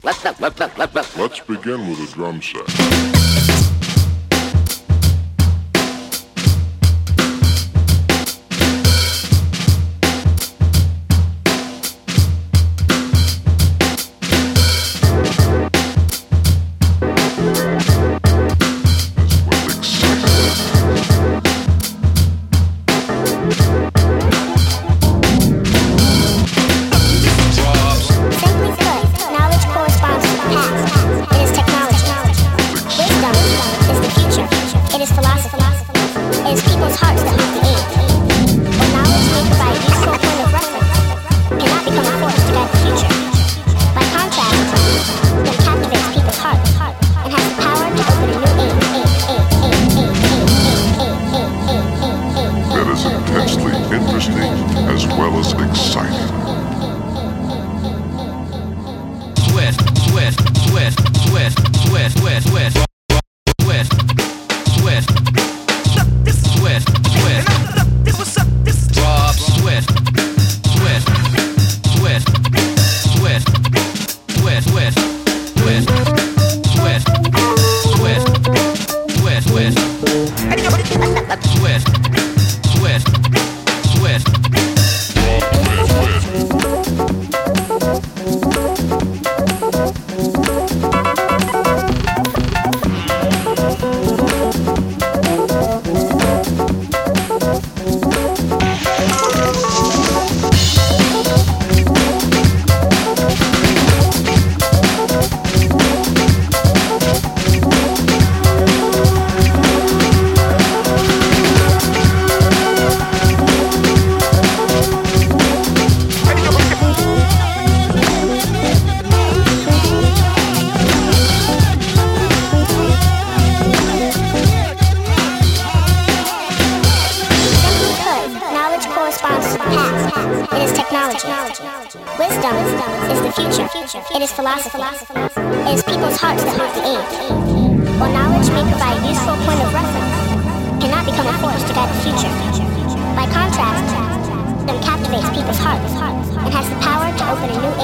Let's begin with a drum set. It is philosophy. It is people's hearts that move the age. While knowledge may provide a useful point of reference, it cannot become a force to guide the future. By contrast, wisdom captivates people's hearts and has the power to open a new